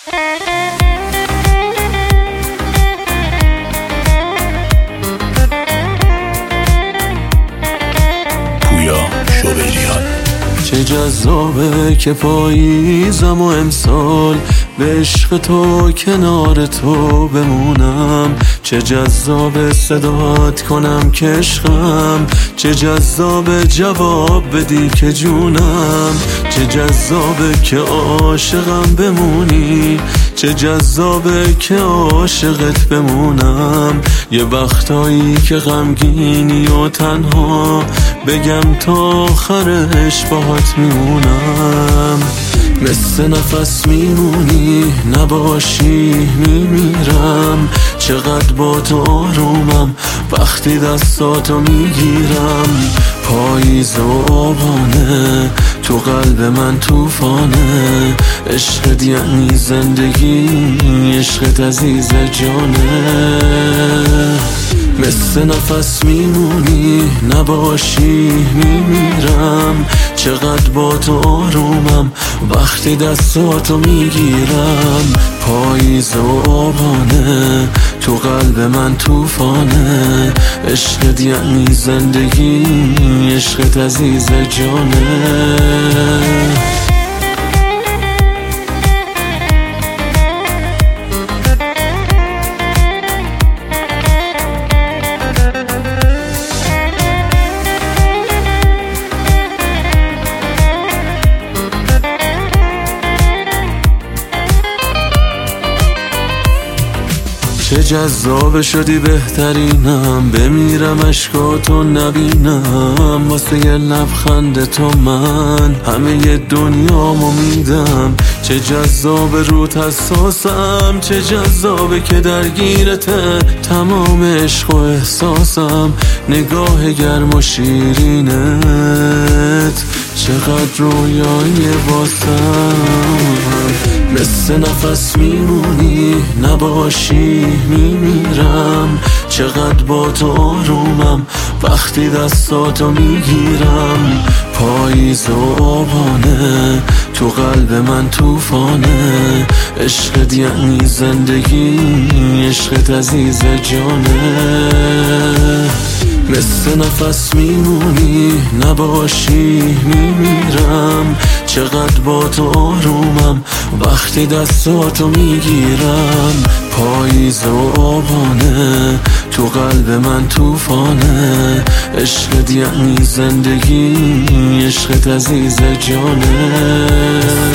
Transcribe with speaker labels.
Speaker 1: چه جذابه که پاییزم و امسال به عشق تو کنار تو بمونم. چه جذابه صدات کنم که عشقم، چه جذابه جواب بدی که جونم. چه جذابه که عاشقم بمونی، چه جذابه که عاشقت بمونم. یه وقتایی که غمگینی و تنها بگم تا آخرش باهات میمونم. مثل نفس میمونی، نباشی میمیرم. چقدر با تو آرومم وقتی دستاتو میگیرم. پاییز و آبانه تو قلب من توفانه. عشقت یعنی زندگی، عشقت عزیز جانه. مثل نفس میمونی، نباشی میمیرم. چقدر با تو آرومم وقتی دستاتو میگیرم. پاییز و آبانه تو قلب من توفانه. عشقت یعنی زندگی، عشقت عزیز جانه. چه جذاب شدی بهترینم، بمیرم اشکاتو نبینم. واسه یه لبخند تو من همه دنیامو میدم. چه جذاب روت حساسم، چه جذابه که درگیرته تمام عشق و احساسم. نگاه گرم و شیرینت چقدر رویای واسم. مثل نفس میمونی، نباشی میمیرم. چقدر با تو آرومم وقتی دستاتو میگیرم. پاییز و آبانه تو قلب من توفانه. عشقت یعنی زندگی، عشقت عزیز جانه. مثل نفس میمونی، نباشی میمیرم. چقدر با تو آرومم وقتی دستاتو میگیرم. پاییز و آبانه تو قلب من توفانه. عشقت یعنی زندگی، عشقت عزیز جانه.